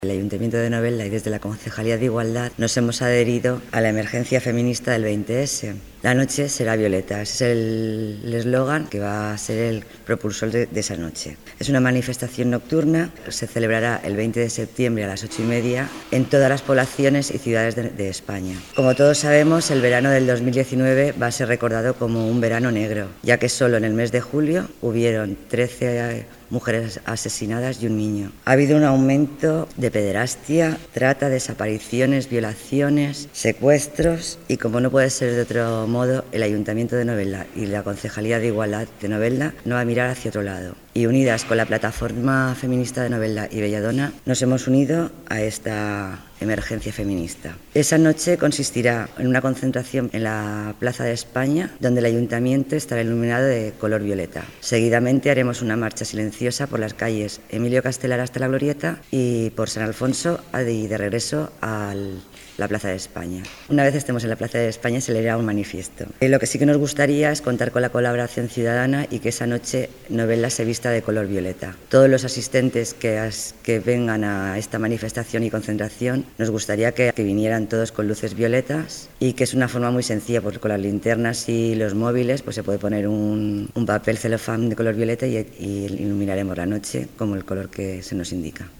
El Ayuntamiento de Novelda y desde la Concejalía de Igualdad nos hemos adherido a la emergencia feminista del 20S. La noche será violeta, ese es el eslogan que va a ser el propulsor de esa noche. Es una manifestación nocturna, se celebrará el 20 de septiembre a las 8:30 en todas las poblaciones y ciudades de España. Como todos sabemos, el verano del 2019 va a ser recordado como un verano negro, ya que solo en el mes de julio hubieron 13 mujeres asesinadas y un niño. Ha habido un aumento de pederastia, trata, desapariciones, violaciones, secuestros y, como no puede ser de otro modo, el Ayuntamiento de Novelda y la Concejalía de Igualdad de Novelda no va a mirar hacia otro lado. Y unidas con la plataforma feminista de Novelda y Belladona, nos hemos unido a esta emergencia feminista. Esa noche consistirá en una concentración en la Plaza de España, donde el Ayuntamiento estará iluminado de color violeta. Seguidamente haremos una marcha silenciosa por las calles Emilio Castelar hasta la Glorieta y por San Alfonso y de regreso a la Plaza de España. Una vez estemos en la Plaza de España se leerá un manifiesto. Lo que sí que nos gustaría es contar con la colaboración ciudadana y que esa noche Novelda se vista de color violeta. Todos los asistentes que vengan a esta manifestación y concentración, nos gustaría que vinieran todos con luces violetas y que es una forma muy sencilla, porque con las linternas y los móviles pues se puede poner un papel celofán de color violeta y iluminaremos la noche como el color que se nos indica.